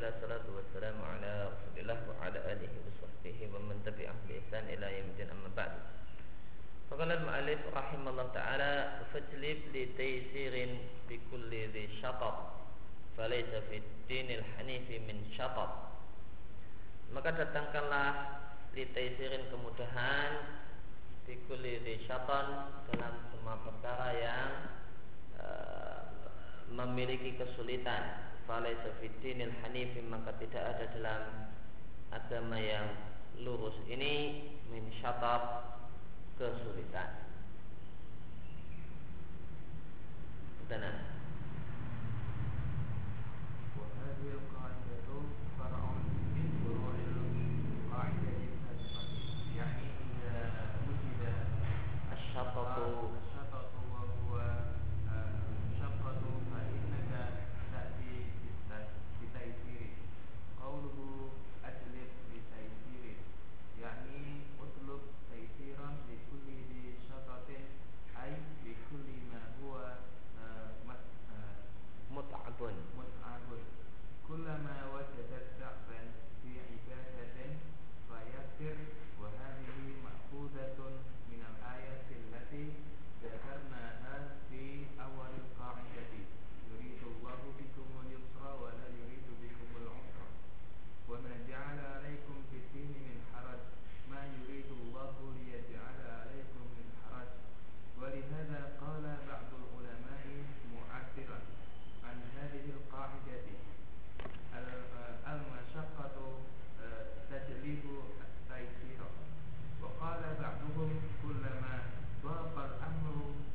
Alhamdulillah, salatu wassalamu ala Rasulillah wa ala alihi wa sahbihi wa man tabi'ahum bi ihsan ila yaumil amma ba'd. Faqala al-mu'allif rahimallahu ta'ala fajlib li taysirin bi kulli dhi syatab falaysa fi dinil hanifi min syatab. Maka datangkanlah li taysirin kemudahan bi kulli dhi syatan dalam semua perkara yang memiliki kesulitan. Falaysa fid dinil hanif, maka tidak ada dalam agama yang lurus ini min syatab, kesulitan. Dan وهذه القاعدة فرع من فروع القاعدة السابقة، يعني إذا وجد الشطط وهو شقة فإنك تأتي بتيسير. قوله أجلب بتيسير يعني اطلب تيسيرا لكل ذي شطط، أي لكل ما هو متعب. كلما وجدت ضعفا في عبادة فيسر. وهذه مأخوذة من الآية التي ذكرناها في أول القاعدة: يريد الله بكم اليسر ولا يريد بكم العسر وما جعل عليكم في الدين من حرج ما يريد الله ليجعل عليكم من حرج. ولهذا قال بعض العلماء معبرا عن هذه القاعدة: المشقة تجلب التيسير. وقال بعضهم: كلما ضاق الأمر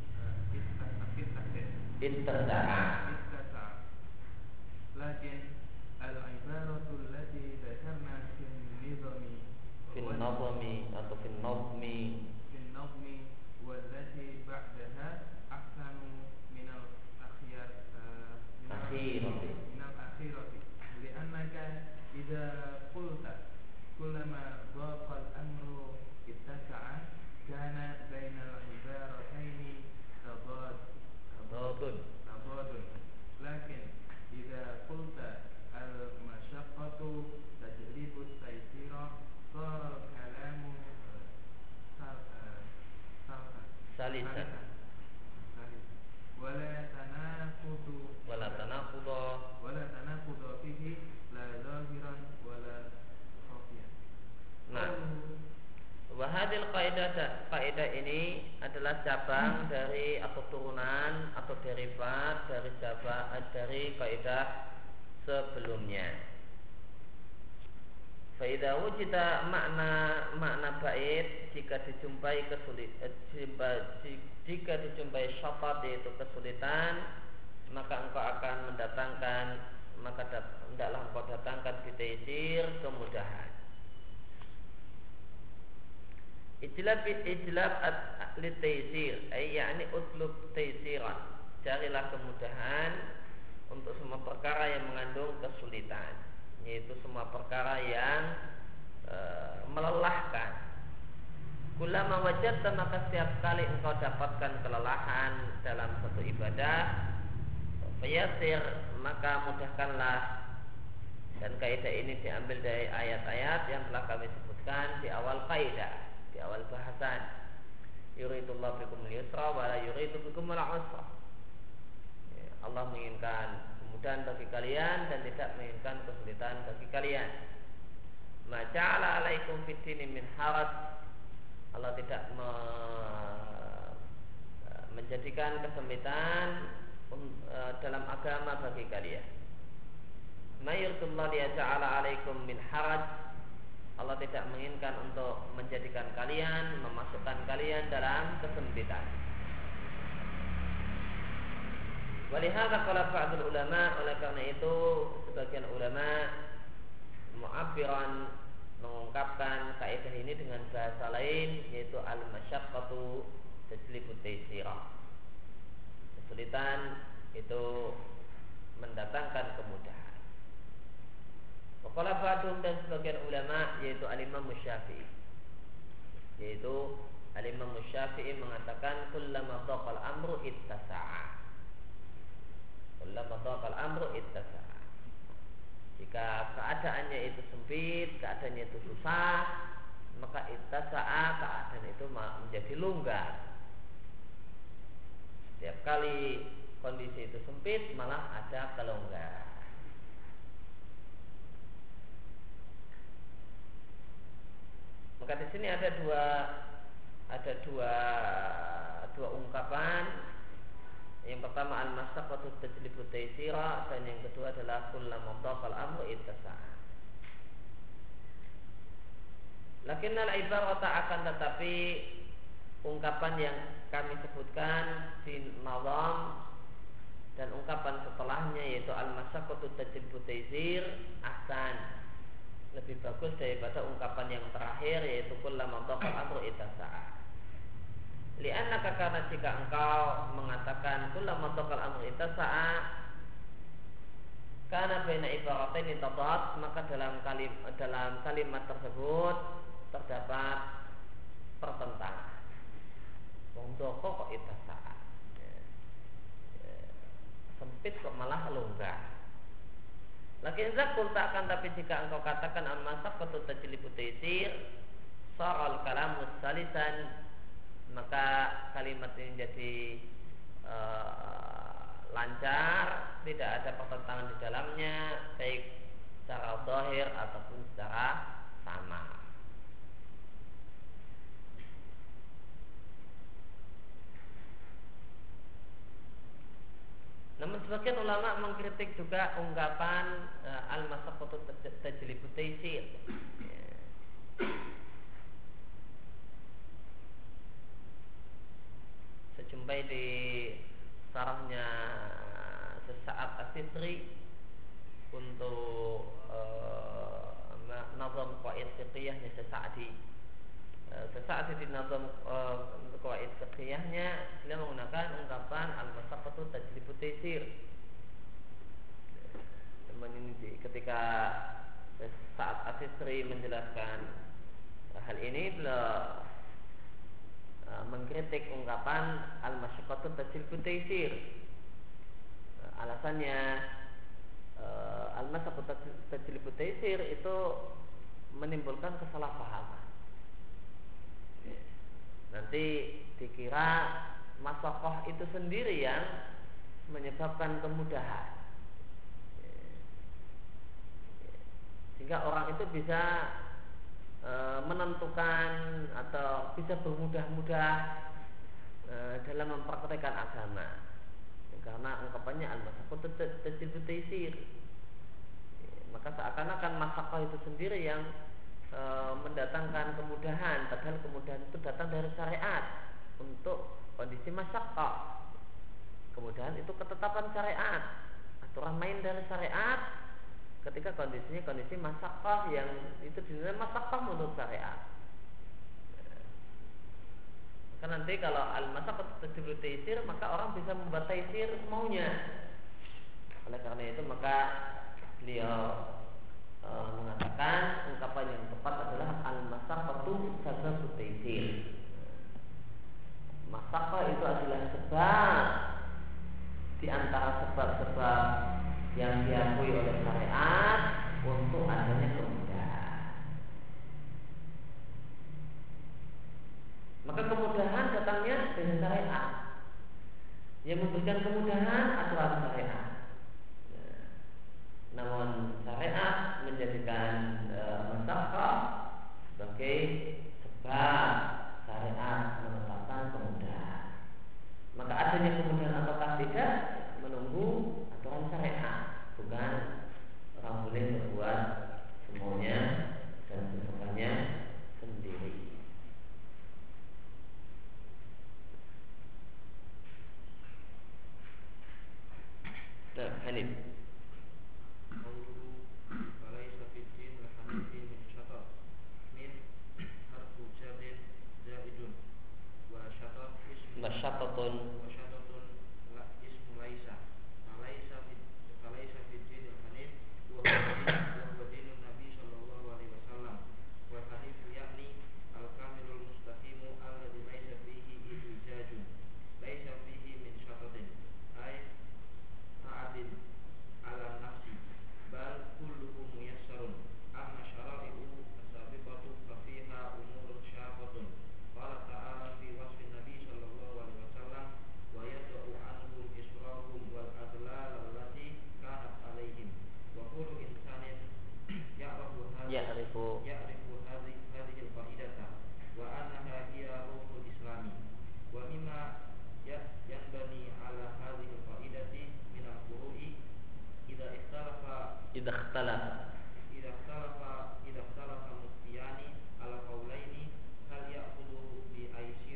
اتسع. لكن العبارة التي ذكرنا في النظم والتي بعدها أحسن من الأخيرة، لأنك إذا قلت كلما ضاق الأمر اتسع كان بين العبارتين تضاد. لكن إذا قلت المشقة تجلب التيسير صار الكلام سلسا ولا تناقض فيه لا ظاهرا ولا خفيا. Nah, wahadil kaidah ini adalah cabang dari atau turunan atau derivat dari kaidah sebelumnya. Faida wujida makna bait jika dijumpai syatab, yaitu kesulitan, maka engkau akan hendaklah engkau datangkan bitaisir, kemudahan. Ijlab litaisir, yakni utlub taisiran, carilah kemudahan untuk semua perkara yang mengandung kesulitan, yaitu semua perkara yang melelahkan. Kullama wajadta, maka setiap kali engkau dapatkan kelelahan dalam satu ibadah, fayasir, maka mudahkanlah. Dan kaidah ini diambil dari ayat-ayat yang telah kami sebutkan di awal kaidah, di awal bahasan. Yuridullahu bikumul yusra wa la yuridu bikumul usra. Allah menginginkan kemudahan bagi kalian dan tidak menginginkan kesulitan bagi kalian. Ma ja'ala 'alaikum fid dini min haraj. Allah tidak menjadikan kesempitan dalam agama bagi kalian. Ma yuridullahu liyaj'ala 'alaikum min haraj. Allah tidak menginginkan untuk menjadikan kalian, memasukkan kalian dalam kesempitan. Walihada qala ba'dul ulama, oleh karena itu sebagian ulama mu'abbiran, mengungkapkan kaidah ini dengan bahasa lain, yaitu al-masyaqqatu tajlibu taysira. Kesulitan itu mendatangkan kemudahan. Waqala ba'dhum, dan sebagian ulama yaitu al-Imam Syafi'i, mengatakan kullama dhaqal amru ittasa'a. Jika keadaannya itu sempit, keadaannya itu susah, maka ittasa'a, keadaan itu menjadi longgar. Setiap kali kondisi itu sempit, malah ada kelonggaran. Maka di sini ada dua ungkapan. Yang pertama al-masyaqqatu tajlibu taysira, dan yang kedua adalah kullama dhaqal amru ittasa'a. Lakinnal ibarata, akan tetapi ungkapan yang kami sebutkan di nazam dan ungkapan setelahnya yaitu al-masyaqqatu tajlibu taysir ahsan, lebih bagus daripada ungkapan yang terakhir yaitu kullama dhaqal amru ittasa'a. Li'annaka, karena jika engkau mengatakan kullama dhaqal amru ittasa'a, karena baina ibaratain tadad, maka dalam kalimat tersebut terdapat pertentangan. Wong dhaqqa kok ittasa'a, sempit kok malah longgar. Lakin zakul, tak akan tapi jika engkau katakan al-masyaqqatu tajlibu taysir, saral kalamu salisan, maka kalimat ini jadi lancar, tidak ada pertentangan di dalamnya, baik secara zahir ataupun secara sama. Namun sebagian ulama mengkritik juga ungkapan al-masyaqqatu tajlibu taysir. Saya jumpai di sarahnya Sesaat As-Sitri untuk nazam qawaid fiqhiyahnya Sesa'di. Sesa'di di nazam qawaid fiqhiyahnya beliau menggunakan ungkapan al-masyaqqatu tajlibu taysir. Ketika Sesaat As-Sitri menjelaskan hal ini, beliau mengkritik ungkapan al-masyaqqatu tajlibu taysir. Alasannya al-masyaqqatu tajlibu taysir itu menimbulkan kesalahpahaman. Nanti dikira masyaqqah itu sendiri yang menyebabkan kemudahan, sehingga orang itu bisa menentukan atau bisa bermudah-mudah dalam mempraktekkan agama, karena ungkapannya al-masyaqqatu tajlibu taysir. Maka seakan-akan masyaqqah itu sendiri yang mendatangkan kemudahan, padahal kemudahan itu datang dari syariat untuk kondisi masyaqqah. Kemudahan itu ketetapan syariat, aturan main dari syariat. Ketika kondisinya kondisi masyaqqah yang itu dinilai masyaqqah menurut syariat. Maka nanti kalau al-masyaqqatu tajlibu taysir, maka orang bisa membuat taysir maunya. Oleh karena itu maka beliau mengatakan ungkapan yang tepat adalah al-masyaqqatu tajlibu taysir. Masyaqqah itu adalah sebab di antara sebab-sebab yang diakui oleh syariat untuk adanya kemudahan. Maka kemudahan datangnya dari syariat. Yang memberikan kemudahan aturan syariat. Namun syariat menjadikan masyaqqah sebagai sebab syariat menetapkan kemudahan. Maka adanya kemudahan ataukah tidak menunggu aturan syariat. Bukan orang boleh berbuat semuanya dan sesukanya sendiri. Nah, Hanif. Masyaqqatun ala nafsi bal kulluhu idza ikhtalafa muftiyani ala qaulaini hal ya'khudhu bi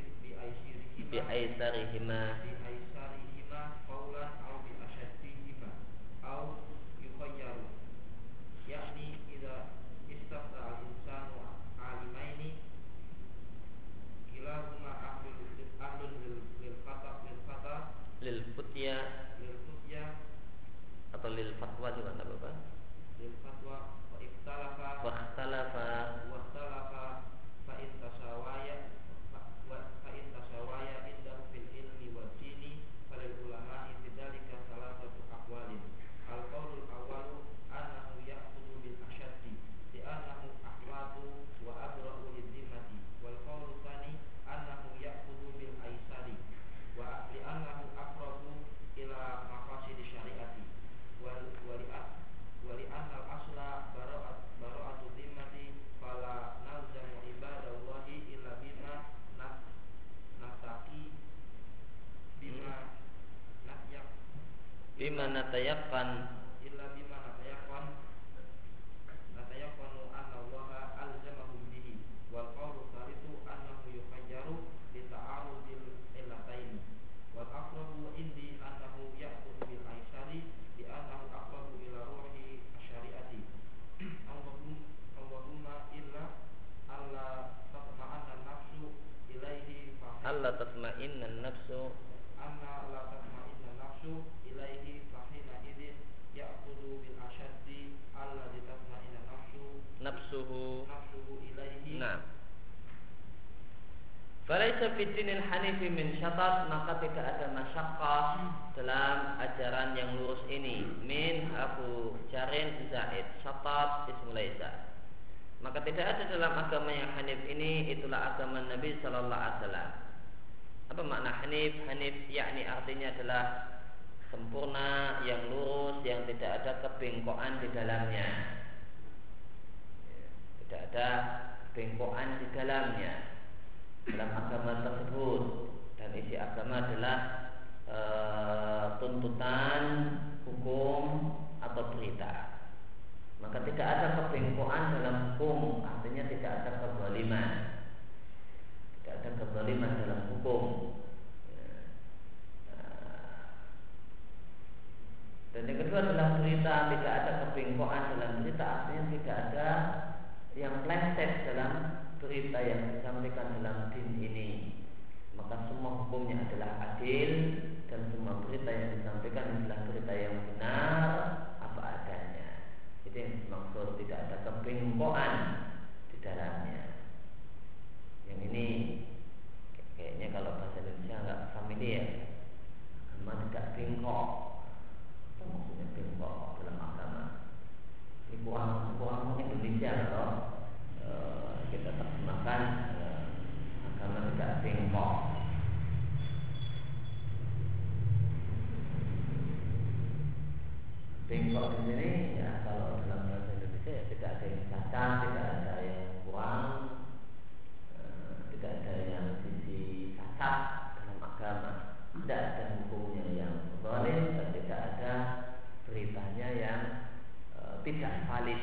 aisarihima qaulan aw bi ashaddihima aw yukhayyaru yakni idza istafta al-insanu alimaini kilahuma ahlun lil futya atau lil fatwa juga enggak apa-apa. Lil fatwa wa ikhtalafa fa in tasawaya indahu fil ilmi wa dini falil ulama'i bidzalika salasatu aqwalin. Al qaulul awwalu annahu ya'khudhu bil ashaddi li'annahu ahwatu wa adra'u lidhimmati wal qaulul tsani annahu ya'khudhu bil aisari wa li'annahu aqrabu ila maqasidi syariati wali anal asla bara'atu dhimmati fala nalzamu ibadallahi illa bima nataqi bima natayaqan illa bima natayaqanu anna allaha alzamahum bihi wal qawlu tsalitsu annahu yukhayyaru li ta'arudil illataini wal aqrabu indi annahu ya'khudhu bil aisari li annahu aqrabu ila ruhi syariati. Allahumma illa alla tatma'inna nafsu ilaihi fahina idin ya'khudhu bil ashaddi alladhi tatma'inna nafsuhu ilaihi. Nah, falaisa fid dinil hanifi min syatat, maka tidak ada masyaqqah dalam ajaran yang lurus ini. Min Abu Jarin Zaid syatat ismu laisa. Maka tidak ada dalam agama yang hanif ini, itulah agama Nabi sallallahu alaihi wasallam. Apa makna hanif? Hanif yakni artinya adalah sempurna, yang lurus, yang tidak ada kebengkokan di dalamnya. Tidak ada kebengkokan di dalamnya dalam agama tersebut, dan isi agama adalah tuntutan, hukum atau berita. Maka tidak ada kebengkokan dalam hukum, artinya tidak ada kezaliman. Tidak ada kezaliman dalam hukum. Dan yang kedua adalah berita, tidak ada kebengkokan dalam berita, artinya tidak ada yang meleset dalam berita yang disampaikan dalam din ini. Maka semua hukumnya adalah adil, dan semua berita yang disampaikan adalah berita yang benar apa adanya. Itu yang dimaksud tidak ada kebengkokan di dalamnya. Yang ini kayaknya kalau bahasa Indonesia nggak familiar. Agama tidak bengkok. Apa maksudnya bengkok dalam agama? Ini kurang Indonesia kalau kita terjemahkan agama tidak bengkok. Bengkok di sini ya kalau dalam bahasa Indonesia ya tidak ada yang cacat, tidak ada yang kurang, tidak ada yang sisi cacat dalam agama, tidak ada hukumnya yang zalim, dan tidak ada beritanya yang tidak valid.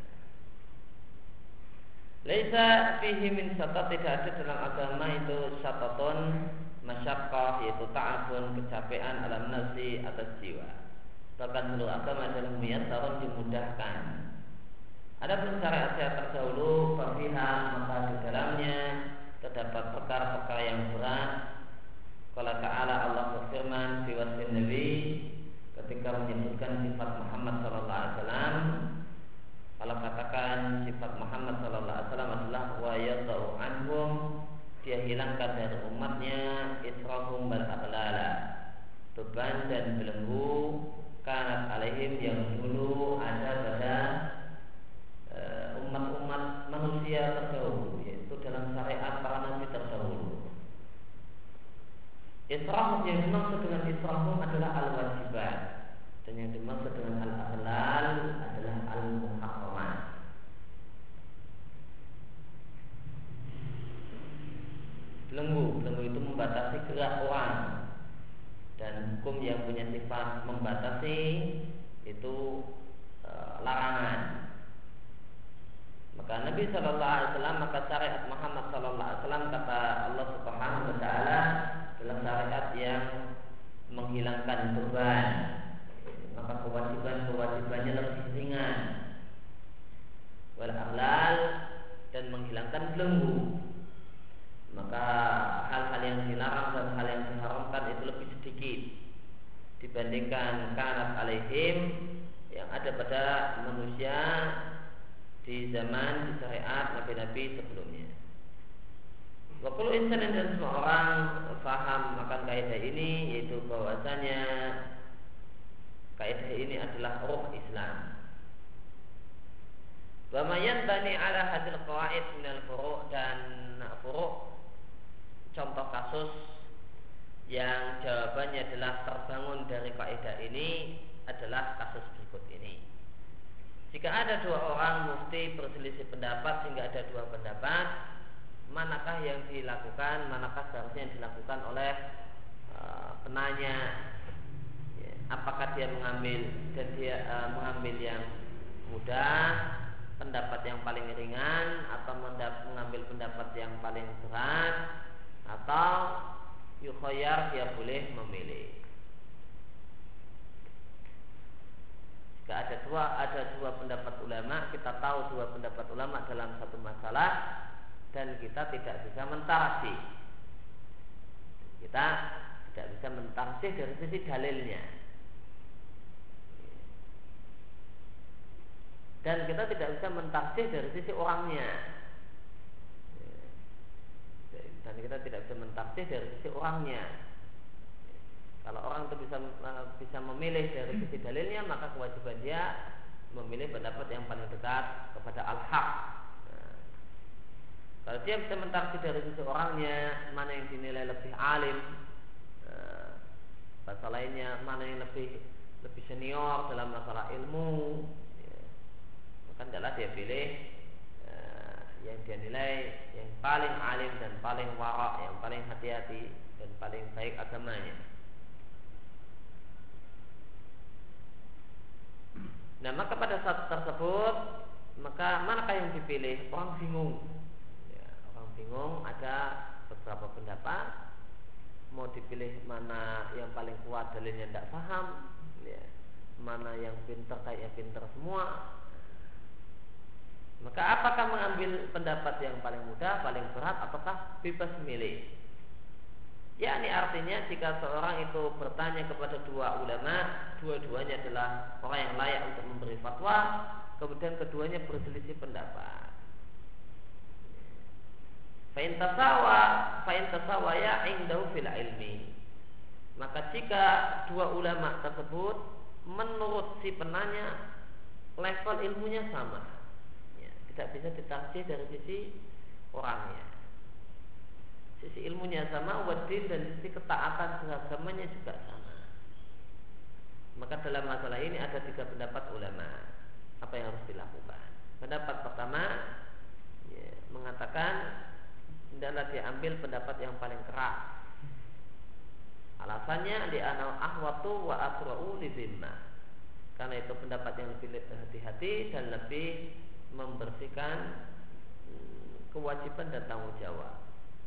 Laisa fihi min syatat, tidak ada dalam agama itu syataton masyaqqah, yaitu ta'abun, kecapean alam nafsi atas jiwa. Bahkan seluruh agama adalah muyassarun, dimudahkan. Adapun syariat terdahulu fafiha, maka di dalamnya terdapat perkara-perkara yang berat. Qala ta'ala, Allah berfirman fi wasfin Nabi, ketika menyebutkan sifat Muhammad sallallahu alaihi wasallam. Kalau katakan sifat Muhammad sallallahu alaihi wasallam adalah wa yadau anhum, dia hilangkan dari umatnya israhum wal aghlala, beban dan belenggu kanat alaihim yang dulu ada pada umat-umat manusia terdahulu, yaitu dalam syariat para nabi terdahulu. Israhum, yang dimaksud dengan israhum adalah al-wajibat, dan yang dimaksud dengan al-aghlal adalah al-muharramat. Belenggu itu membatasi gerak orang, dan hukum yang punya sifat membatasi itu larangan. Maka Nabi Shallallahu Alaihi Wasallam, maka syariat Muhammad Shallallahu Alaihi Wasallam, kata Allah Subhanahu Wa Taala, adalah syariat yang menghilangkan beban. Maka kewajibannya lebih ringan. Wal aghlal, dan menghilangkan belenggu. Maka hal-hal yang dilarang dan hal yang diharamkan itu lebih sedikit dibandingkan kanat alaihim yang ada pada manusia di zaman di syariat nabi-nabi sebelumnya. Wa kullu insanin, dan semua orang faham akan kaidah ini, yaitu bahwasanya kaidah ini adalah ruh Islam. Wa ma yanbani ala hadil qawaid minal furu', dan furu' contoh kasus yang jawabannya adalah terbangun dari kaidah ini adalah kasus berikut ini. Jika ada dua orang mufti berselisih pendapat sehingga ada dua pendapat, manakah yang dilakukan, manakah seharusnya yang dilakukan oleh penanya? Apakah dia mengambil mengambil yang mudah, pendapat yang paling ringan, atau mengambil pendapat yang paling berat, atau yukhayyar, dia boleh memilih? Jika ada dua pendapat ulama, kita tahu dua pendapat ulama dalam satu masalah, dan kita tidak bisa mentarjih. Kita tidak bisa mentarjih dari sisi dalilnya, dan kita tidak bisa mentarjih dari sisi orangnya, dan kita tidak bisa mentarjih dari sisi orangnya. Kalau orang itu bisa memilih dari sisi dalilnya, maka kewajiban dia memilih pendapat yang paling dekat kepada al-haq. Kalau dia bisa mentarjih dari sisi orangnya, mana yang dinilai lebih alim, bahasa lainnya mana yang lebih senior dalam masalah ilmu, maka adalah dia pilih yang dia nilai yang paling alim dan paling wara', yang paling hati-hati dan paling baik agamanya. Nah, maka pada saat tersebut, maka manakah yang dipilih? Orang bingung. Ya, orang bingung, ada beberapa pendapat. Mau dipilih mana yang paling kuat dalilnya tidak paham, ya. Mana yang pintar kayaknya pintar semua. Maka apakah mengambil pendapat yang paling mudah, paling berat, ataukah bebas memilih? Ya, ini artinya jika seorang itu bertanya kepada dua ulama, dua-duanya adalah orang yang layak untuk memberi fatwa, kemudian keduanya berselisih pendapat. Fa'in tasawa ya indahu fil ilmi. Maka jika dua ulama tersebut menurut si penanya level ilmunya sama, ya, tidak bisa ditarjih dari sisi orangnya. Sisi ilmunya sama, wadin, dan sisi ketaatan beragamanya juga sama. Maka dalam masalah ini ada tiga pendapat ulama. Apa yang harus dilakukan? Pendapat pertama, ya, mengatakan hendaklah diambil pendapat yang paling keras. Alasannya li'anau ahwatu wa asra'u lidhimmah. Karena itu pendapat yang lebih hati-hati dan lebih membersihkan kewajiban dan tanggung jawab.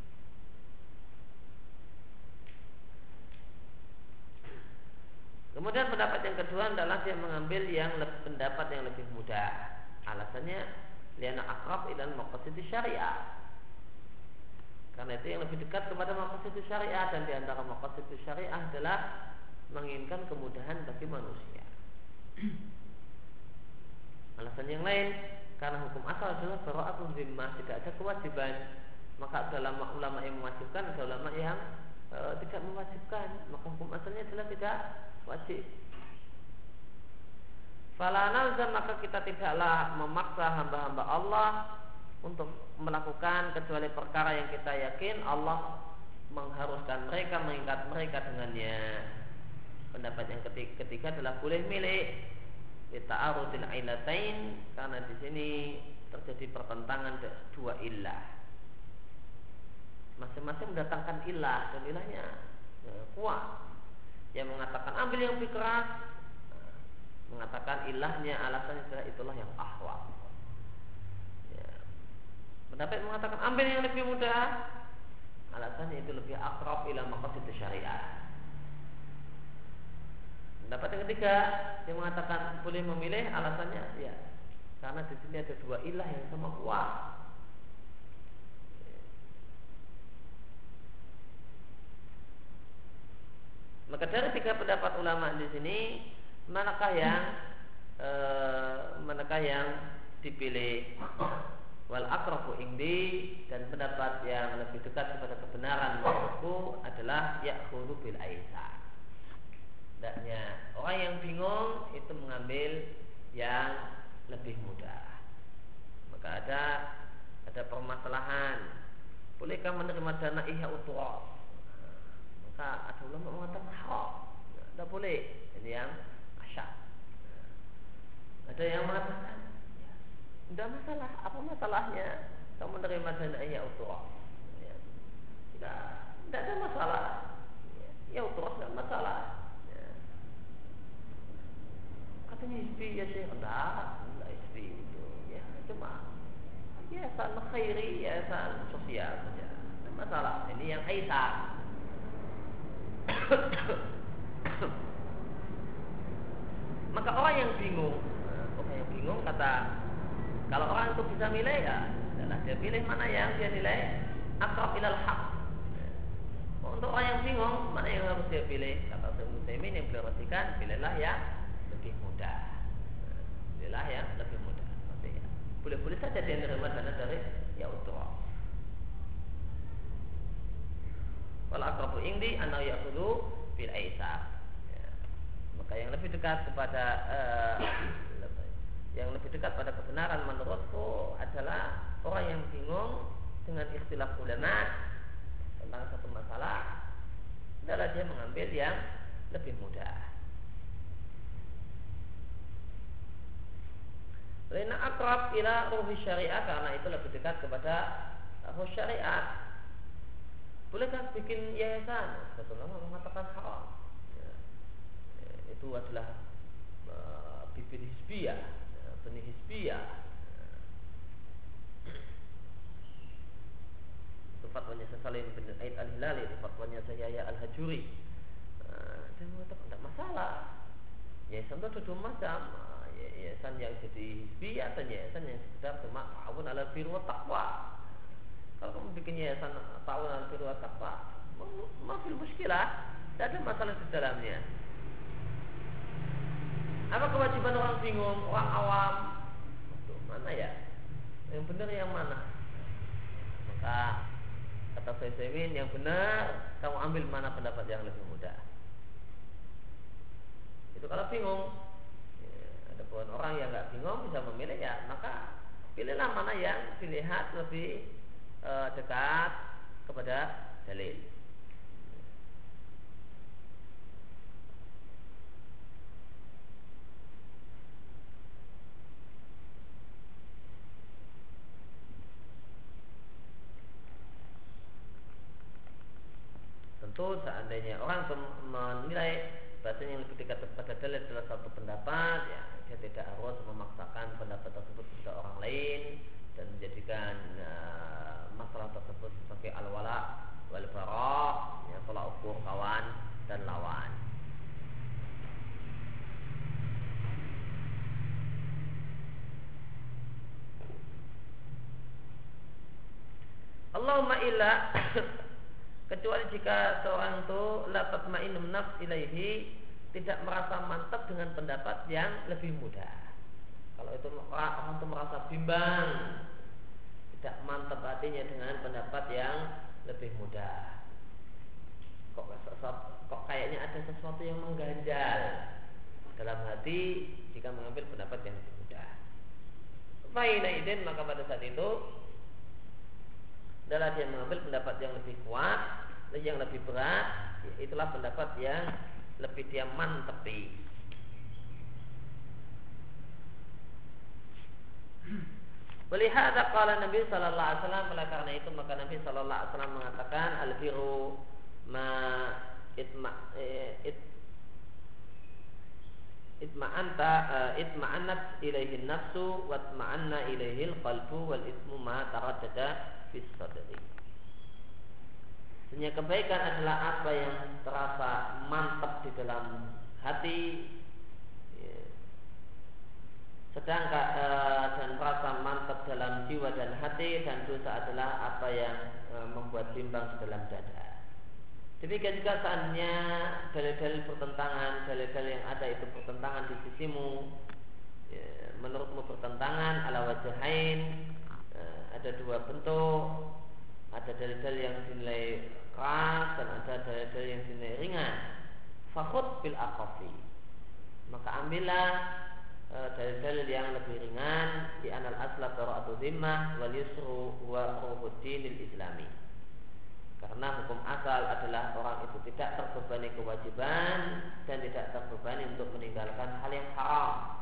Kemudian pendapat yang kedua adalah dia mengambil pendapat yang lebih mudah. Alasannya liana akrab ilal maqasid syariah. Karena itu yang lebih dekat kepada maqasid syariah, dan di antara maqasid syariah adalah menginginkan kemudahan bagi manusia. Alasan yang lain, karena hukum asal adalah bara'atun zimmah, tidak ada kewajiban. Maka ada ulama yang mewajibkan, ada ulama yang tidak mewajibkan. Maka hukum asalnya adalah tidak wajib. Fala nalzam, maka kita tidaklah memaksa hamba-hamba Allah untuk melakukan kecuali perkara yang kita yakin Allah mengharuskan mereka, mengikat mereka dengannya. Pendapat yang ketiga adalah boleh milih lita'arudil ailatain, karena di sini terjadi pertentangan dua illah. Masing-masing mendatangkan illah, dan ilahnya kuat. Yang mengatakan ambil yang lebih keras, mengatakan mengatakan ilahnya alasannya itulah yang ahwat. Ya. Pendapat yang mengatakan ambil yang lebih mudah, alasannya itu lebih akrab ila maqasid syariah. Pendapat yang ketiga yang mengatakan boleh memilih, alasannya ya karena di sini ada dua ilah yang sama kuat. Maka dari tiga pendapat ulama di sini, manakah yang dipilih? Wal aqrabu indi, dan pendapat yang lebih dekat kepada kebenaran menurutku adalah ya'khudhu bil aisar. Hendaknya orang yang bingung itu mengambil yang lebih mudah. Maka ada permasalahan, bolehkah menerima dana ihya uturas? Maka ada ulama mengatakan haram, tidak boleh. Ini yang asyad. Ada yang mengatakan tidak masalah. Apa masalahnya kamu menerima dana ihya uturas? Tidak ada masalah. Ya uturas tidak masalah. Katanya hisbi ya Syekh, enggak hisbi itu ya cuma yayasan khairi, yayasan sosial saja, tidak masalah. Ini yang aisar. Maka orang yang bingung kata, kalau orang itu bisa milih ya adalah dia pilih mana yang dia nilai aqrab ilal haq. Untuk orang yang bingung mana yang harus dia pilih, kata Syekh Utsaimin yang beliau artikan, pilihlah yang lebih mudah. Pilihlah yang lebih mudah. Maksudnya boleh-boleh saja dia menerima dana dari ya utuh. Wal aqrabu indi anna ya'khudhu bil aisar. Maka yang lebih dekat pada kebenaran menurutku adalah orang yang bingung dengan istilah ulama tentang satu masalah, adalah dia mengambil yang lebih mudah. Karena akrab ila ruhi syariah, karena itu lebih dekat kepada ruh syariat. Bolehkah bikin yayasan? Satu ulama mengatakan haram. Itu adalah bibit hisbiyah, benih hisbiyah. Itu fatwanya Salim bin Aid al-Hilali, itu fatwanya Yahya al-Hajuri. Dia mengatakan tidak masalah. Yayasan itu ada dua macam. Yayasan yang jadi hisbiyah dan yayasan yang sekedar cuma ta'awun ala birri wa taqwa. Kalau kamu bikin yayasan ta'awun ala birri wa taqwa, mafil muskilah, tidak ada masalah di dalamnya. Apa kewajiban orang bingung, orang awam? Mana ya? Yang benar yang mana? Maka kata Syaikhul yang benar, kamu ambil mana pendapat yang lebih mudah. Itu kalau bingung. Adapun orang yang nggak bingung bisa memilih ya, maka pilihlah mana yang dilihat lebih dekat kepada dalil. Tentu seandainya orang menilai bahasanya yang lebih dekat kepada dalil adalah satu pendapat, ya dia tidak harus memaksakan pendapat tersebut kepada orang lain dan menjadikan masalah tersebut sebagai al-wala wal bara', ya tolak ukur kawan dan lawan. Allahumma illa kecuali jika seorang itu la tatma'innun nafs ilaihi, tidak merasa mantap dengan pendapat yang lebih mudah. Kalau itu orang itu merasa bimbang, tidak mantap hatinya dengan pendapat yang lebih mudah. Kok kayaknya ada sesuatu yang mengganjal dalam hati jika mengambil pendapat yang lebih mudah. Fa'ina idin, maka pada saat itu adalah dia mengambil pendapat yang lebih kuat, yang lebih berat. Itulah pendapat yang lebih dia mantepi. Melihat qala Nabi sallallahu alaihi wasallam, oleh karena itu maka Nabi sallallahu alaihi wasallam mengatakan al-birru ma itma'annat ilaihi nafsu wa itma'anna ilaihi qalbu wal ismu ma taraddada fis sadri. Sebenarnya kebaikan adalah apa yang terasa mantap di dalam hati, sedangkan dan merasa mantap dalam jiwa dan hati, dan dosa adalah apa yang membuat bimbang di dalam dada. Demikian juga seandainya dalil-dalil bertentangan, dalil-dalil yang ada itu bertentangan di sisimu, menurutmu bertentangan ala wajahain, ada dua bentuk, ada dalil-dalil yang dinilai keras dan ada dalil-dalil yang dinilai ringan. Fakhud bil aqafi, maka ambillah dalil-dalil yang lebih ringan, di anal asla bara'atu dhimmah wal yusru wa ruhuddinil islami. Karena hukum asal adalah orang itu tidak terbebani kewajiban dan tidak terbebani untuk meninggalkan hal yang haram.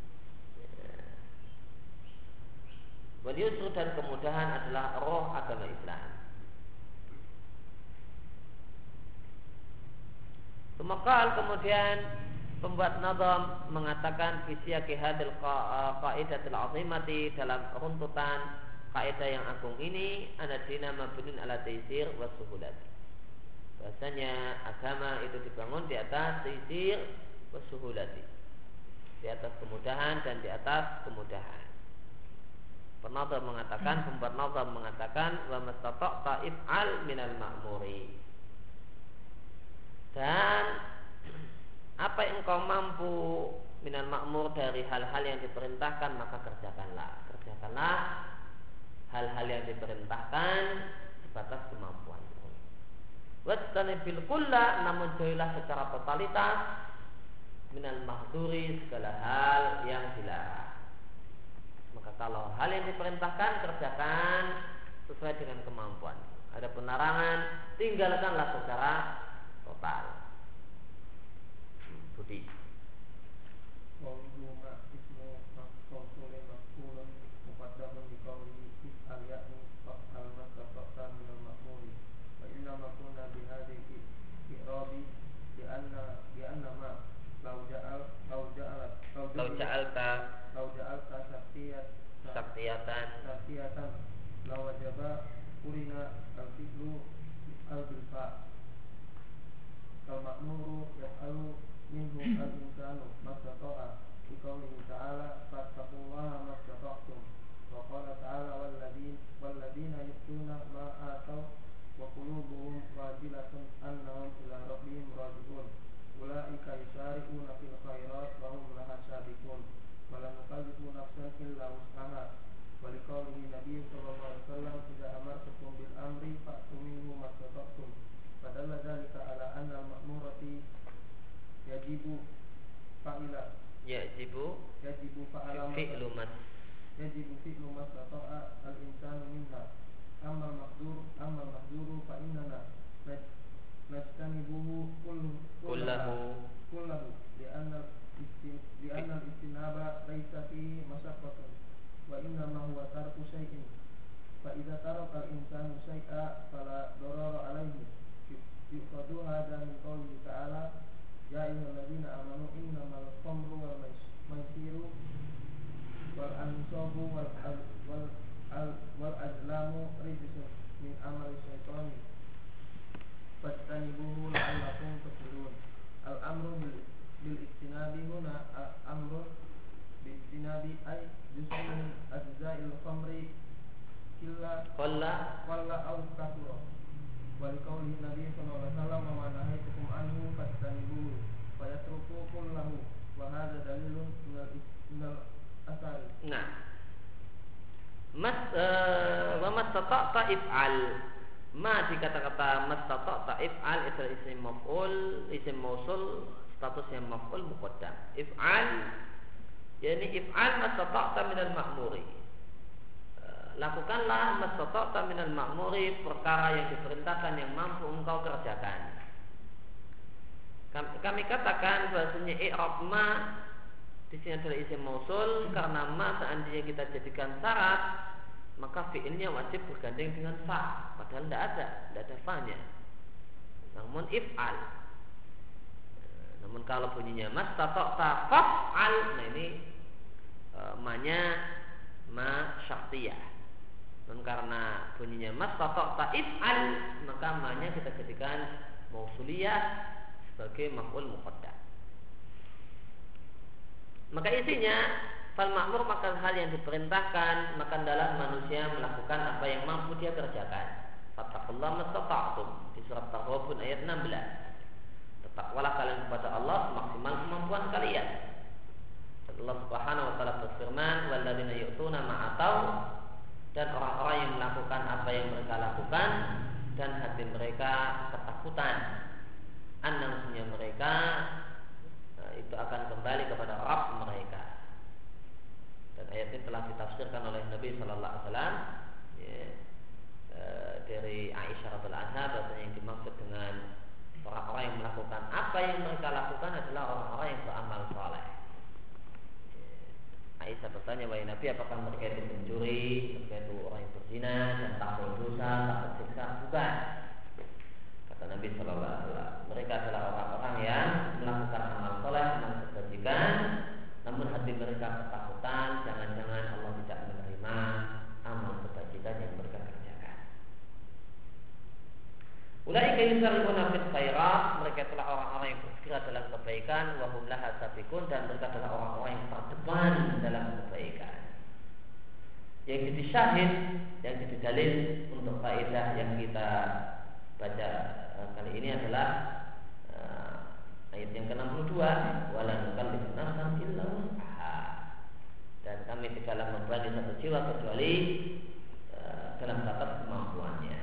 Wal yusru, dan kemudahan adalah roh agama Islam. Kemudian pembuat nazam mengatakan fi siyaqi hadil qaidatil azimati, dalam runtutan kaidah yang agung ini, anadina mabnun ala taysir wa suhulat. Bahasanya agama itu dibangun di atas taysir wa suhulati, di atas kemudahan dan di atas kemudahan. Pembuat nazam mengatakan wa mastata'ta if'al minal ma'muri, dan apa yang engkau mampu minal ma'mur, dari hal-hal yang diperintahkan, maka kerjakanlah hal-hal yang diperintahkan sebatas kemampuanmu. Wastanibil kulla, namun jauhilah secara totalitas minal mahduri, segala hal yang dilarang. Maka kalau hal yang diperintahkan, kerjakan sesuai dengan kemampuan. Ada penarangan, tinggalkanlah secara total. Budi. Lau ja'alta saktiyatan la wajaba urina al-fi'lu al-bilfa al-ma'muru yaf'alu minhu al-insanu mastata'a fi qawlihi ta'ala fattaqullaha mastata'tum wa qala ta'ala walladina yu'tuna ma ataw wa qulubuhum wajilatun annahum ila rabbihim raji'un ulaika yusari'una fil khairat wa hum laha sabiqun wa la nukallifu nafsan illa wus'aha wa liqaulihi nabiy sallallahu alaihi wasallam idza amartukum bil amri fa'tu minhu mastata'tum. Padahal dzalika ala anna al-ma'murati yajibu fa'ila fi'lu mastata'a al-insanu minha amma al-mahduru fa innana najtanibuhu kullahu li'anna al-istinaba laysa fihi masyaqqatun wa inna ma huwa tarku syai'in fa idza taraka al-insanu syai'a fala darara alayhi yuqadu hadha min qawlihi ta'ala ya ayyuhalladzina amanu innamal khamru wal maisiru wal ansabu wal azlamu rijsun min amali syaitani fastanibuhu la'allakum tuflihun. Al-amru bil istinabi huna amru bil istinabi ay juz'un min ajza'il khamri qalla aw kathura. Wa liqaulihi nabiy sallallahu alaihi wasallam wa nahaytukum anhu fastanibuhu fa yatruku kullahu wa hadha dalilun minal asari. Nah, wa mastata'ta if'al, ma di kata-kata mastata'ta if'al itu isim maf'ul, isim mausul, statusnya maf'ul muqaddam. If'al yakni if'al mastata'ta minal ma'muri, lakukanlah mastata'ta minal ma'muri, perkara yang diperintahkan yang mampu engkau kerjakan. Kami katakan bahasanya i'rab ma di sini adalah isim mausul, karena ma seandainya kita jadikan syarat maka fi'ilnya wajib bergandeng dengan fa, padahal tidak ada fa-nya. Namun if'al. Namun kalau bunyinya mastata'ta faf'al, nah ini ma-nya ma syartiyah. Dan karena bunyinya mastata'ta if'al, maka ma-nya kita jadikan mausuliyah sebagai maf'ul muqaddam. Maka isinya fal ma'mur, maka hal yang diperintahkan, maka adalah manusia melakukan apa yang mampu dia kerjakan. Fattaqullaha mastata'tum di surat Taghabun ayat 16. Bertakwalah kalian kepada Allah semaksimal kemampuan kalian. Dan Allah Subhanahu wa taala berfirman, walladzina yu'tuna ma atau, dan orang-orang yang melakukan apa yang mereka lakukan dan hati mereka ketakutan, annahumnya mereka itu akan kembali kepada Rabb mereka. Dan ayat ini telah ditafsirkan oleh Nabi sallallahu alaihi wasallam dari Aisyah radhiyallahu anha, bahwasanya yang dimaksud dengan orang-orang yang melakukan apa yang mereka lakukan adalah orang-orang yang beramal saleh. Aisyah bertanya, wahai Nabi, apakah mereka itu pencuri, mereka itu orang yang berzina dan takut dosa, takut siksa? Bukan. Kata Nabi sallallahu alaihi wasallam, mereka adalah orang-orang yang melakukan amal saleh, amal kebajikan, namun hati mereka ketakutan, jangan-jangan Allah tidak menerima amal kebajikan yang mereka kerjakan. Ulaika yusari'una fil khairat, mereka adalah orang-orang yang bersegera dalam kebaikan, wa hum laha sabiqun, dan mereka adalah orang-orang yang terdepan dalam kebaikan. Yang jadi syahid, yang jadi dalil untuk faedah yang kita baca kali ini adalah ayat yang ke-62, wala nukallifu nafsan illa wus'aha, dan kami tidaklah membebani satu jiwa kecuali dalam batas kemampuannya.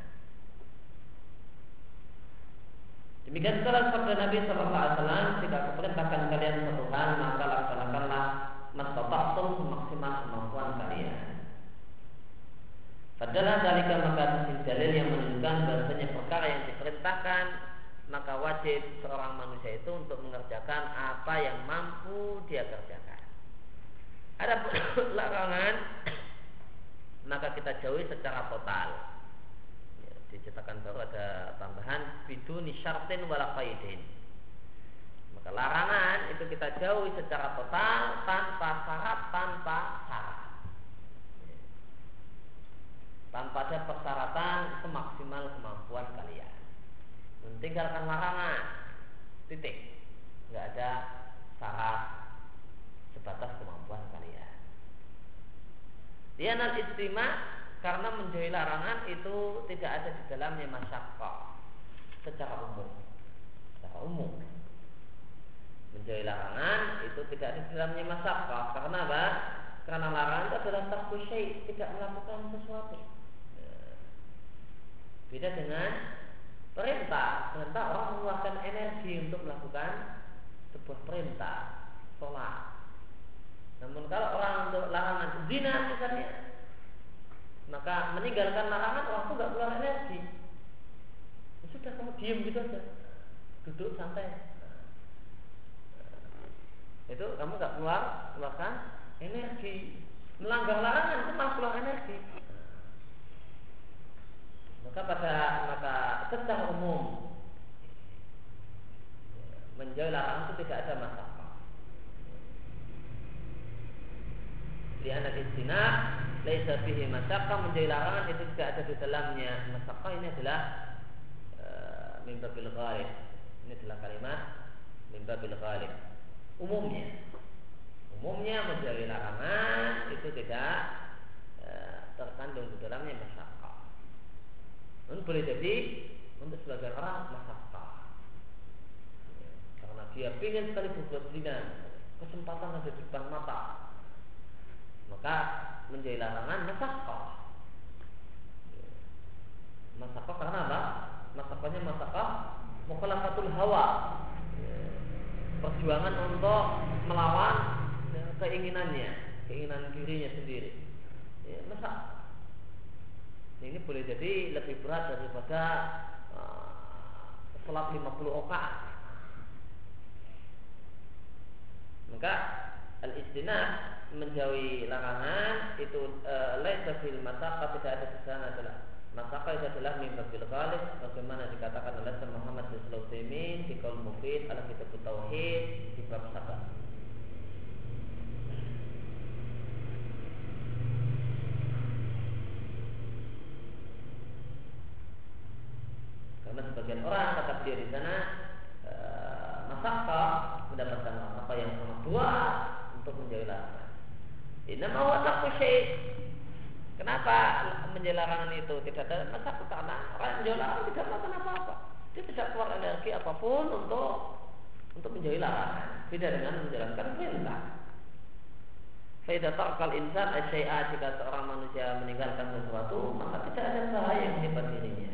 Demikian pula sabda Nabi sallallahu alaihi wasallam, jika aku perintahkan kalian satu hal, maka laksanakanlah mastata'tum semaksimal kemampuan kalian. Padahal dalika, maka dalil yang menunjukkan bahasanya perkara yang diperintahkan, maka wajib seorang manusia itu untuk mengerjakan apa yang mampu dia kerjakan. Ada larangan, maka kita jauhi secara total. Di cetakan baru ada tambahan biduni syartin wala qaidin. Maka larangan itu kita jauhi secara total, tanpa syarat, tanpa ada persyaratan semaksimal kemampuan kalian. Tinggalkan larangan, titik. Nggak ada syarat sebatas kemampuan kalian. Lianal istima, karena menjauhi larangan itu tidak ada di dalamnya masyaqqah secara umum. Secara umum, menjauhi larangan itu tidak ada di dalamnya masyaqqah. Karena apa? Karena larangan itu adalah tarku syai', tidak melakukan sesuatu. Beda dengan perintah. Perintah orang mengeluarkan energi untuk melakukan sebuah perintah, sholat. Namun kalau orang untuk larangan zina misalnya, maka meninggalkan larangan orang itu nggak keluar energi. Ya sudah, kamu diam gitu aja, duduk santai. Itu kamu nggak keluarkan energi. Melanggar larangan itu malah keluar energi. Maka secara umum menjauhi larangan itu tidak ada masalah. Li'anna istinab laisa fihi masyaqah, menjauhi larangan itu tidak ada di dalamnya masyaqah. Ini adalah min babil ghalib. Ini adalah kalimat min babil ghalib. Umumnya menjauhi larangan itu tidak terkandung di dalamnya masyaqah. Namun boleh jadi untuk sebagian orang masyaqah, karena dia ingin sekali berbuat zina, kesempatan ada di depan mata, maka menjauhi larangan masyaqah. Masyaqah karena apa? Masyaqahnya masyaqah mukhalafatul hawa, perjuangan untuk melawan keinginan dirinya sendiri. Masyaqah ini boleh jadi lebih berat daripada sholat 50 rakaat. Maka al-istinab, menjauhi larangan itu laisa fil masyaqah, tidak ada di sana adalah Maka itu adalah mimpi bil ghalib, bagaimana dikatakan oleh Syekh Muhammad bin Sulaiman di Qaul Mufid al Kitab Tauhid di bab sabar. Karena sebagian orang kata beliau di sana masakah mendapatkan masakah yang sangat berat untuk menjauhi larangan. Ini mau takut syekh. Kenapa menjauhi larangan itu tidak ada masakah? Karena orang yang menjauhi larangan tidak melakukan apa-apa. Dia tidak keluar energi apapun untuk menjauhi larangan. Beda dengan menjalankan perintah. Faidah tarkal insan asyai'a, jika seorang manusia meninggalkan sesuatu, maka tidak ada bahaya yang menimpa dirinya.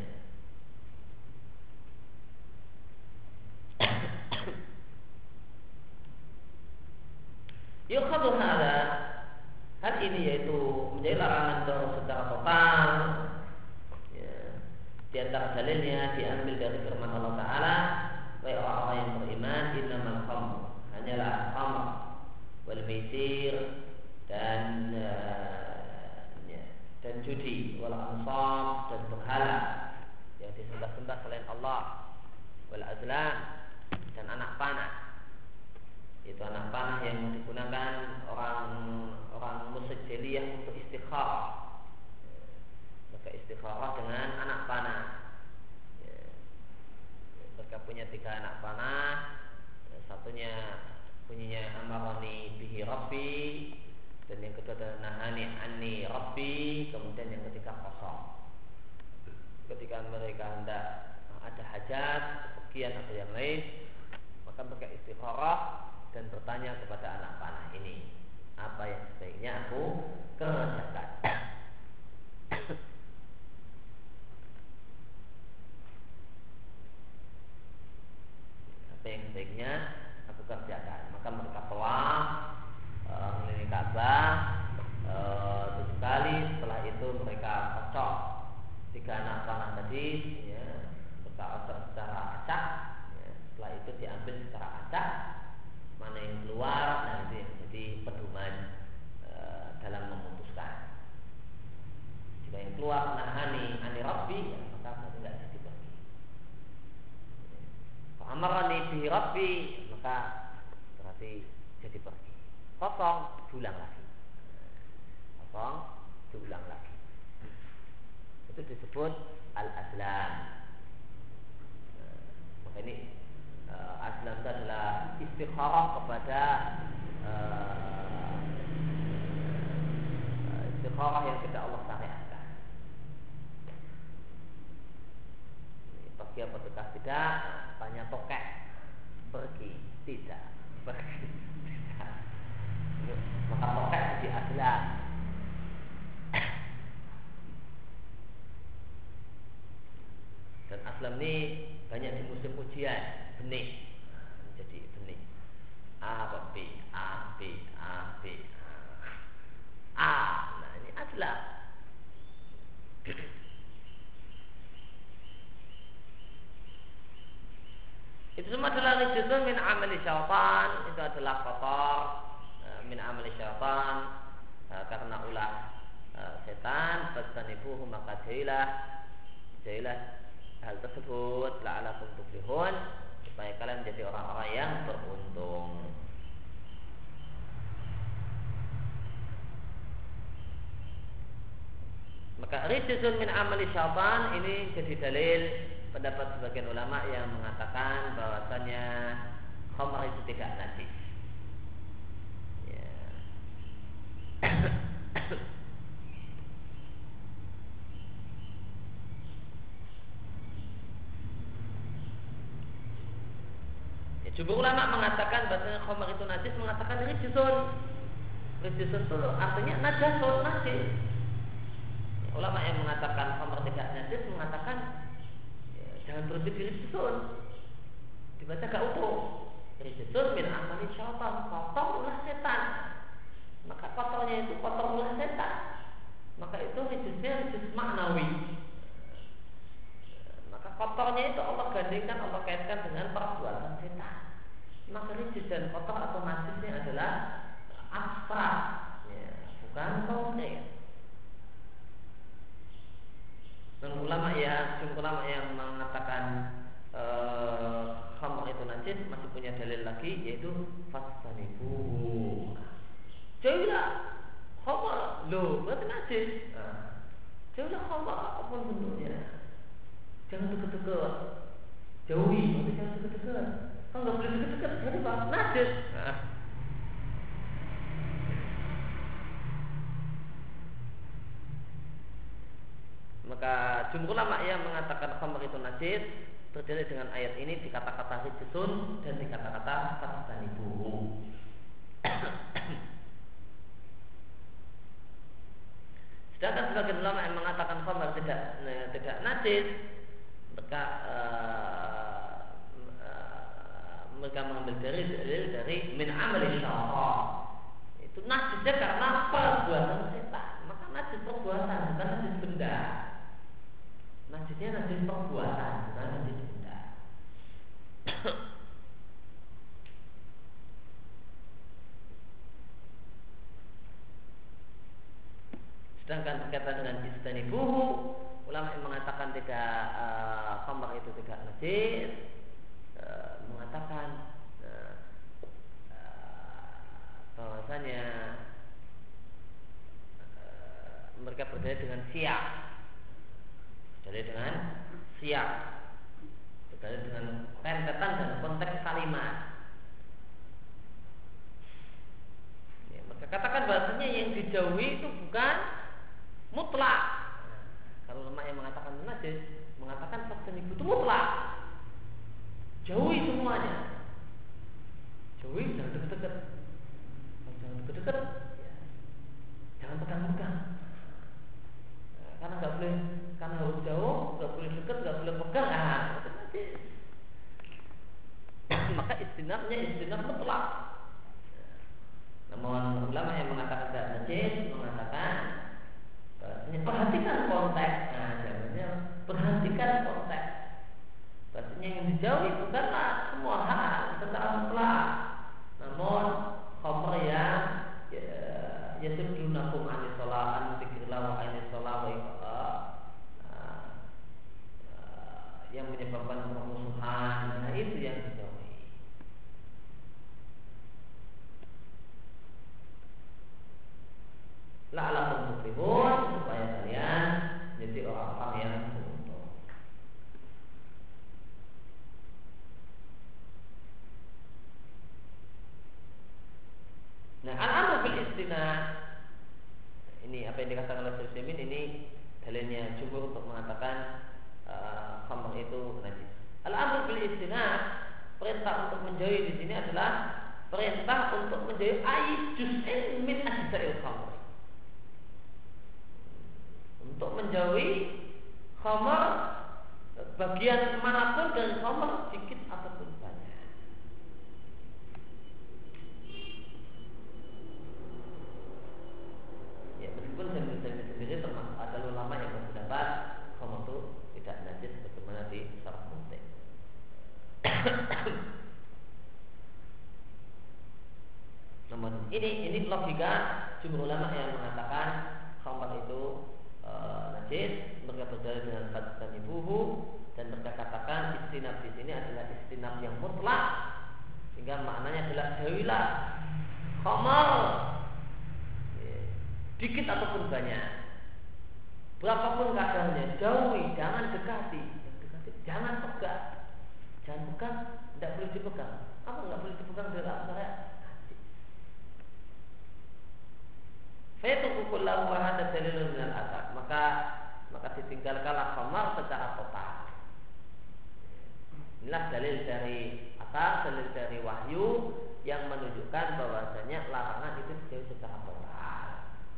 Yukhadhu hadha, hal ini yaitu menjadi larangan secara total ya. Di antara dalilnya diambil dari firman Allah Ta'ala, wahai orang-orang yang beriman, innamal khamr, hanyalah khamr wal maisir dan judi, wal ansab dan berhala yang disembah-sembah selain Allah, wal azlam dan anak panah. Itu anak panah yang digunakan orang musyrik jahiliyah untuk istikharah. Mereka istikharah dengan anak panah. Mereka punya 3 anak panah. Satunya bunyinya amarani bihi rabbi, dan yang kedua adalah nahani anni rabbi, kemudian yang ketiga kosong. Ketika mereka hendak ada hajat, kepergian atau yang lain, maka mereka istikharah dan bertanya kepada anak panah ini, apa yang sebaiknya aku kerjakan? Apa yang sebaiknya aku kerjakan? Maka mereka tawaf mengelilingi Ka'bah 7 kali. Setelah itu mereka kocok 3 anak panah tadi, ya, mereka kocok secara acak. Ya, setelah itu diambil secara acak. Mana yang keluar, nah itu yang menjadi pedoman dalam memutuskan. Jika yang keluar nahani ani rabbi, ya, maka berarti tidak jadi pergi. Amarani bihi rabbi, maka berarti jadi pergi. Kosong, diulang lagi. Kosong, diulang lagi. Itu disebut al-azlam. Maka ini azlam itu adalah istikharah kepada istikharah yang tidak Allah syariatkan. Pergi apa tidak, tanya tokek, pergi tidak, pergi tidak. Maka tokek jadi azlam. Dan azlam ini banyak di musim ujian, benih, jadi benih A, B, A, B, A, B, A. Nah ini azlam. Itu semua adalah rijsun min amali syaitan. Itu adalah kotor min amali syaitan, karena ulah setan. Fastanibuhu, maka jailah hal tersebut la'alakum tuflihun, supaya kalian menjadi orang-orang yang beruntung. Maka rijsun min amali syaitan ini jadi dalil pendapat sebagian ulama yang mengatakan bahwasannya khamr itu tidak najis. Ya. Jumhur ulama mengatakan bahwasanya khamr itu najis, mengatakan rijsun. Rijsun itu artinya najasun, najis. Ulama yang mengatakan khamr tidak najis mengatakan ya, jangan berpikir rijsun. Dibaca gak utuh. Rijsun min amali syaitan, kotor ulah setan. Maka kotornya itu kotor ulah setan. Maka itu rijusnya rijus maknawi. Maka kotornya itu Allah gandingkan, Allah kaitkan dengan perbuatan setan. Maka rijus dan kotor atau najisnya adalah abstrak, ya, bukan konkret. Dan jumhur ulama yang mengatakan khamr itu najis masih punya dalil lagi, yaitu fastanibu. Jauhilah khamr, loh berarti najis. Jauhilah khamr apapun bentuknya. Jangan deket-deket. Jauhi, berarti jangan deket-deket. Kalau nggak boleh deket-deket, berarti apa? Najis. Maka jumhur ulama yang mengatakan khamr itu najis berdalil dengan ayat ini di kata-kata rijsun dan di kata-kata fastanibu. Sedangkan sebagian ulama yang mengatakan khamr tidak najis, mereka mengambil dalil dari min amali syaitan. Itu najisnya karena perbuatan setan. Maka najis perbuatan bukan najis benda. Najisnya najis perbuatan bukan najis benda. Sedangkan berkaitan dengan istanibuhu, ulama yang mengatakan tidak khamr itu tidak najis, mengatakan bahwasanya mereka berdalil dengan siyak, berdalil dengan rentetan dan konteks kalimat. Ya, mereka katakan bahwasanya yang dijauhi itu bukan mutlak. Kalau ulama yang mengatakan najis, mengatakan fastanibu itu mutlak. Jauhi semuanya. Jauhi, jangan deket-deket. Jangan deket-deket, ya. Jangan pegang-pegang. Karena nggak boleh, karena harus jauh, nggak boleh dekat, nggak boleh pegang. Itu najis. Maka istinab mutlak. Namun ulama yang mengatakan tidak najis mengatakan perhatikan konteks. Jawabannya perhatikan konteks. Bahasanya yang dijauhi bukanlah semua hal secara mutlak, namun khamr yang yasuddunakum anis shalah an dzikrillah wa anis shalah wa yang menyebabkan permusuhan. Nah, itu yang dijauhi. La'allakum tuflihun, supaya kalian jadi orang-orang yang beruntung. Nah, al-amru bil istinah, ini apa yang dikatakan oleh Syekh Utsaimin, ini dalilnya jumhur untuk mengatakan khamr itu najis. Al-amru bil istinah, perintah untuk menjauhi di sini adalah perintah untuk menjauhi juz'in min ajza'il khamr. Untuk menjauhi khamr bagian manapun dari khamr, sedikit ataupun banyak. Ya, meskipun saya sendiri termasuk ada ulama yang berpendapat khamr itu tidak najis bagaimana di syarah Mumtaz. Namun ini logika jumhur ulama yang mengatakan khamr itu najis, mereka berdalil dengan fastanibuhu, dan mereka katakan istinab di sini adalah istinab yang mutlak, sehingga maknanya adalah jauhilah khamr, dikit ataupun banyak, berapapun kadarnya, jauhi, jangan dekati, jangan pegang, tidak boleh dipegang. Apa nggak boleh dipegang dalam syariat? Fayatuku kullahu wa hadza dalilun minal athar. Maka ditinggalkanlah khamar secara total. Inilah dalil dari athar, dalil dari wahyu yang menunjukkan bahwasanya larangan itu dijauhi secara total.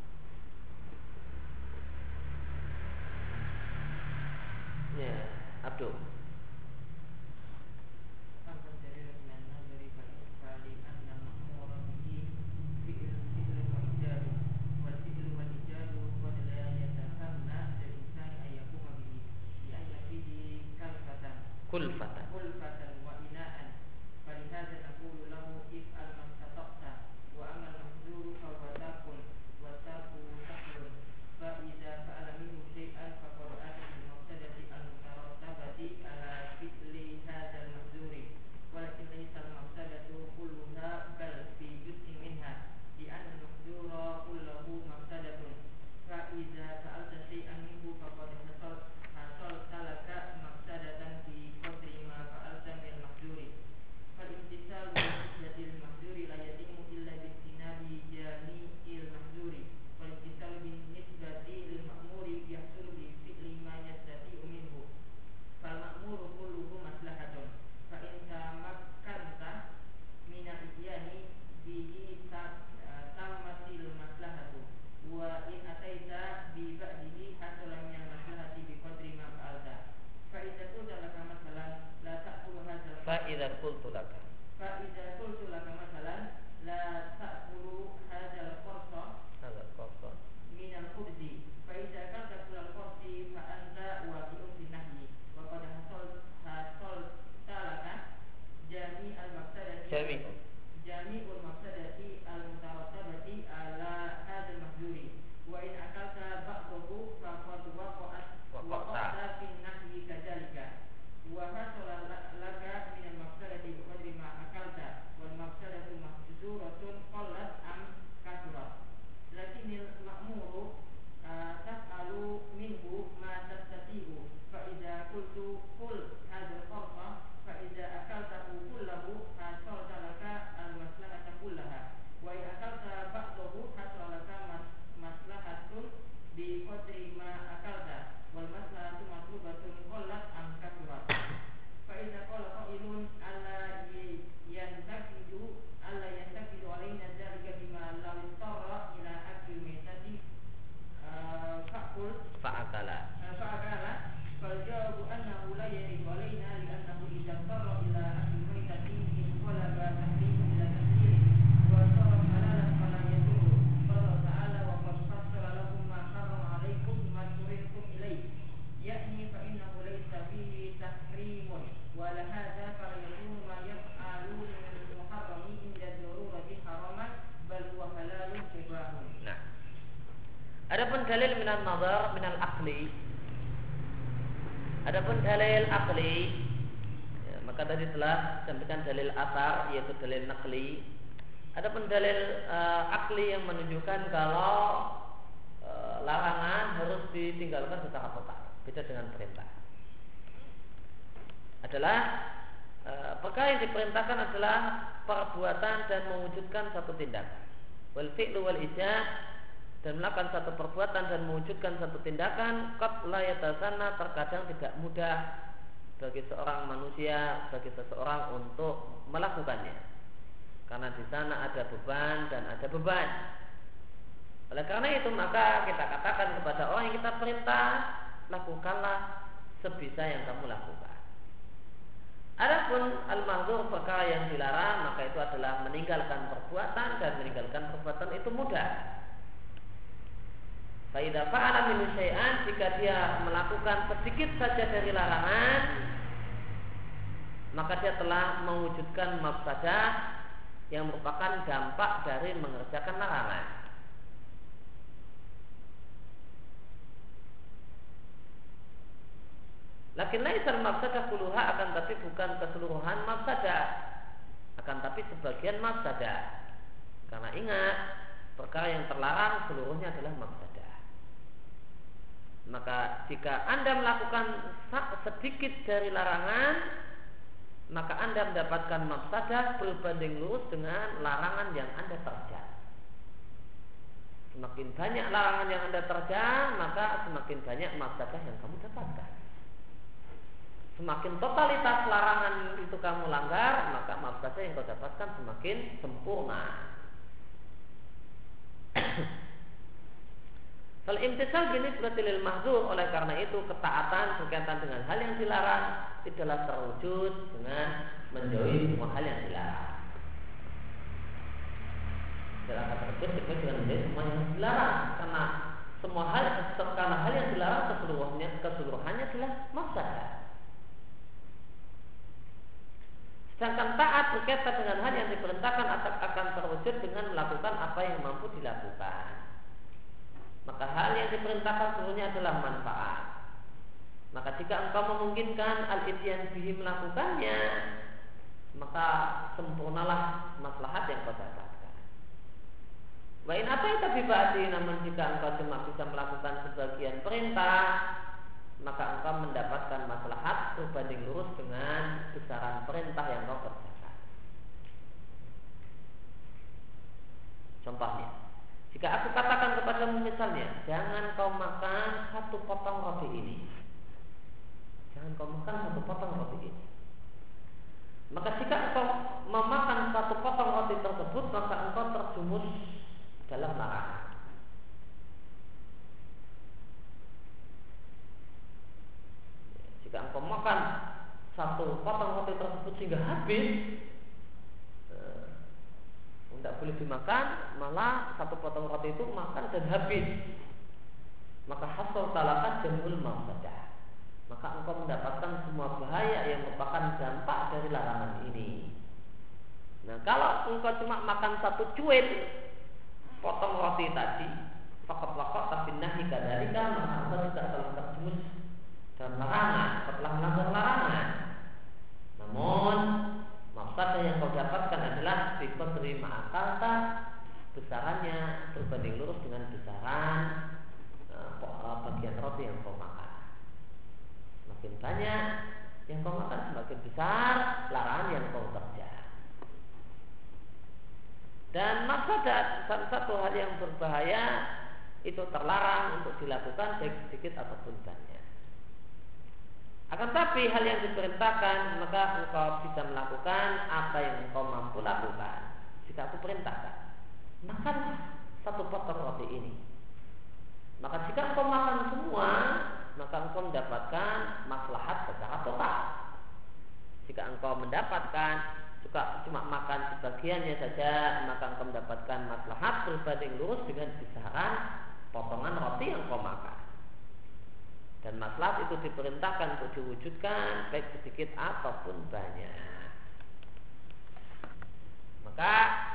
Ya, Abdul. Kulfatan wa inaan falihadza naqulu lahu if'al ma stata'ta wa amal mahdzuru fa huwa taqul wa taqu tahlun fa idza fa'ala minhu shay'an fa qad ata bil maqsadati al taala. فالجواب أنه لا يجب علينا لأنه إذا اضطر إلى أكل ميتة انقلب تحريم إلى تحليل وصار حلالا فلا يضر. قال تعالى وقد فصل لكم ما حرم عليكم ما اضطررتم إليه يعني فإنه ليس فيه تحريم ولهذا فلا يكون ما يفعلون من المحرم عند الضرورة حراما بل هو حلال مباح. Nah, adapun dalil minal nazar minal akli. Adapun dalil akli, ya, maka tadi telah sampaikan dalil asar yaitu dalil nakli. Adapun dalil akli yang menunjukkan kalau larangan harus ditinggalkan secara total, beda dengan perintah. Adalah perkara yang diperintahkan adalah perbuatan dan mewujudkan satu tindakan. Wal fi'lu wal ijab, dan melakukan satu perbuatan dan mewujudkan satu tindakan qad la yatasanna, terkadang tidak mudah bagi seorang manusia, bagi seseorang untuk melakukannya karena di sana ada beban dan ada beban. Oleh karena itu maka kita katakan kepada orang yang kita perintah, lakukanlah sebisa yang kamu lakukan. Adapun al-mahdzur, perkara yang dilarang, maka itu adalah meninggalkan perbuatan, dan meninggalkan perbuatan itu mudah. Fa'idha fa'ala min syai'an, jika dia melakukan sedikit saja dari larangan, maka dia telah mewujudkan mafsadah yang merupakan dampak dari mengerjakan larangan. Lakin laisal mafsadah kulluha, akan tapi bukan keseluruhan mafsadah, akan tapi sebagian mafsadah. Karena ingat, perkara yang terlarang seluruhnya adalah mafsadah. Maka jika Anda melakukan sedikit dari larangan, maka Anda mendapatkan mafsadah berbanding lurus dengan larangan yang Anda terjang. Semakin banyak larangan yang Anda terjang, maka semakin banyak mafsadah yang kamu dapatkan. Semakin totalitas larangan itu kamu langgar, maka mafsadah yang kau dapatkan semakin sempurna. Kalau imtisal binisbati lil mahdzur, oleh karena itu ketaatan berkaitan dengan hal yang dilarang tidaklah terwujud dengan menjauhi semua hal yang dilarang. Dalam kata terwujud dengan menjauhi semua yang dilarang, karena semua hal, karena hal yang dilarang keseluruhannya adalah mafsadah. Sedangkan taat berkaitan dengan hal yang diperintahkan akan terwujud dengan melakukan apa yang mampu dilakukan. Maka hal yang diperintahkan seluruhnya adalah manfaat. Maka jika engkau memungkinkan al-ityan bihi melakukannya, maka sempurnalah maslahat yang kau dapatkan. Wa in ataita bi ba'di, namun jika engkau cuma bisa melakukan sebagian perintah, maka engkau mendapatkan maslahat berbanding lurus dengan besaran perintah yang kau kerjakan. Contohnya, jika aku katakan kepadamu misalnya, jangan kau makan satu potong roti ini. Jangan kau makan satu potong roti ini. Maka jika engkau memakan satu potong roti tersebut, maka engkau terjumus dalam larangan. Jika engkau makan satu potong roti tersebut sehingga habis, tidak boleh dimakan, malah satu potong roti itu makan dan habis, maka hasil talakan jamul mafsadah, maka engkau mendapatkan semua bahaya yang merupakan dampak dari larangan ini. Nah, kalau engkau cuma makan satu cuil potong roti tadi, fakot tapi nahi kadalika, maka engkau tidak telah terjumus dalam larangan, setelah melanggar larangan. Namun mafsadah yang kau dapatkan adalah biqadri ma'akalta, besarannya berbanding lurus dengan besaran bagian roti yang kau makan. Semakin banyak yang kau makan, semakin besar larangan yang kau kerja. Dan mafsadah, salah satu hal yang berbahaya itu terlarang untuk dilakukan baik sedikit ataupun banyak. Akan tapi hal yang diperintahkan, maka engkau bisa melakukan apa yang engkau mampu lakukan. Jika aku perintahkan, makanlah satu potong roti ini, maka jika engkau makan semua, maka engkau mendapatkan maslahat secara total. Jika engkau mendapatkan cuma makan sebagiannya saja, maka engkau mendapatkan maslahat berbanding lurus dengan besaran potongan roti yang engkau makan. Dan maslahat itu diperintahkan untuk diwujudkan baik sedikit ataupun banyak. Maka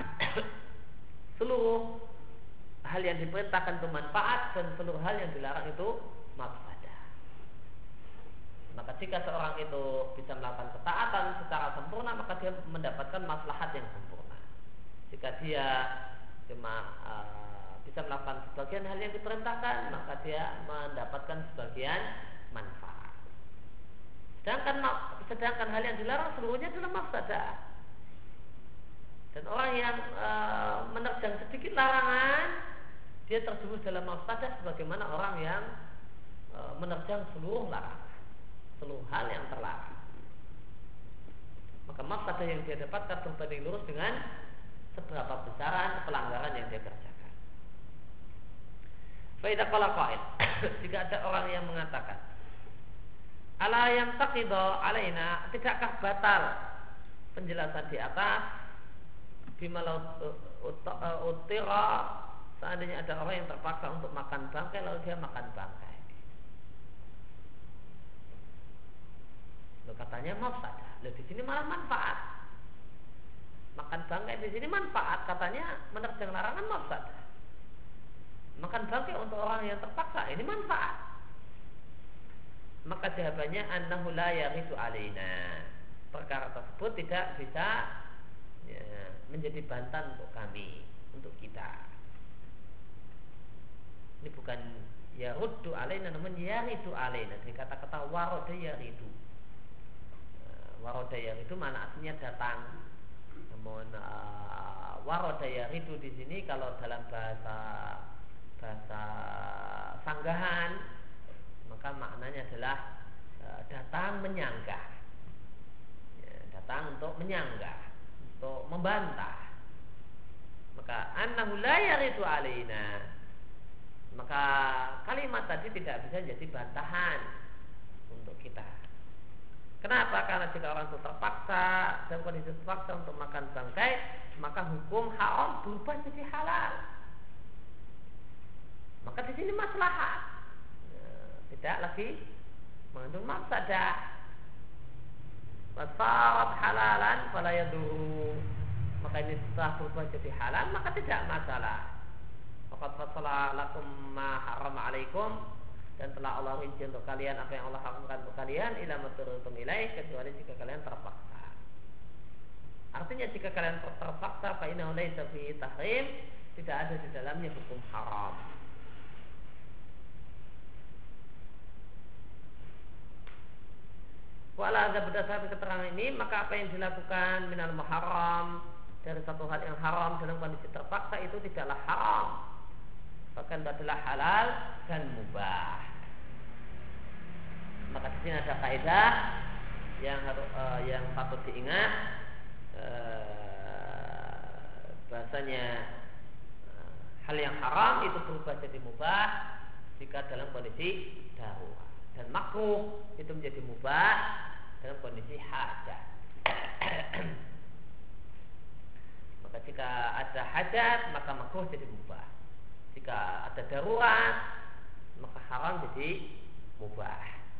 seluruh hal yang diperintahkan itu manfaat dan seluruh hal yang dilarang itu mafsadah. Maka jika seorang itu bisa melakukan ketaatan secara sempurna, maka dia mendapatkan maslahat yang sempurna. Jika dia cuma bisa melakukan sebagian hal yang diperintahkan, maka dia mendapatkan sebagian manfaat. Sedangkan hal yang dilarang seluruhnya adalah mafsadah. Dan orang yang menerjang sedikit larangan, dia terjerumus dalam mafsadah sebagaimana orang yang menerjang seluruh larangan, seluruh hal yang terlarang. Maka mafsadah yang dia dapatkan berbanding lurus dengan seberapa besaran pelanggaran yang dia kerjakan. Faidah qala qail, jika ada orang yang mengatakan, ala yang taqidu alaina, tidakkah batal penjelasan di atas bimalau utira, seandainya ada orang yang terpaksa untuk makan bangkai lalu dia makan bangkai. Lalu katanya mafsadah. Lalu di sini malah manfaat. Makan bangkai di sini manfaat, katanya menerjang larangan mafsadah. Makan bangkai untuk orang yang terpaksa ini manfaat. Maka jawabannya annahu la yarithu alaina. Perkara tersebut tidak bisa menjadi bantahan untuk kami, untuk kita. Ini bukan yaruddu alaina, namun yaridu alaina. Dari kata-kata waroda yaridu. Waroda yaridu mana artinya datang. Namun waroda yaridu di sini kalau dalam bahasa sanggahan, maka maknanya adalah datang menyanggah. Datang untuk menyanggah, untuk membantah. Maka annahu la yaridu alaina, maka kalimat tadi tidak bisa jadi bantahan untuk kita. Kenapa? Karena jika orang itu terpaksa, dalam kondisi terpaksa untuk makan bangkai, maka hukum haram berubah jadi halal. Maka di sini maslahat, tidak lagi mengandung mafsadah. Wasarat halalan fala yadurru, maka ini setelah berubah jadi halal, maka tidak masalah. Faqad fassala lakum ma harrama alaikum, dan telah Allah rinci untuk kalian apa yang Allah haramkan untuk kalian, ila maturtum ilaih, kecuali jika kalian terpaksa. Artinya jika kalian terpaksa, fa innahu laysa fihi tahrim, tidak ada di dalamnya hukum haram. Wala ada berdasarkan keterangan ini, maka apa yang dilakukan minal muharram, dari satu hal yang haram dalam kondisi terpaksa itu tidaklah haram, bahkan adalah halal dan mubah. Maka di sini ada kaidah yang patut diingat, bahasanya hal yang haram itu berubah jadi mubah jika dalam kondisi darurat, dan makruh itu menjadi mubah dalam kondisi hajat. Maka jika ada hajat, maka makruh jadi mubah. Jika ada darurat, maka haram jadi mubah.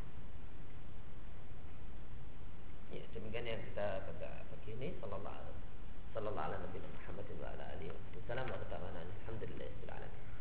Ya, demikian yang kita begini. Sallallahu alaihi wasallam. Alhamdulillah.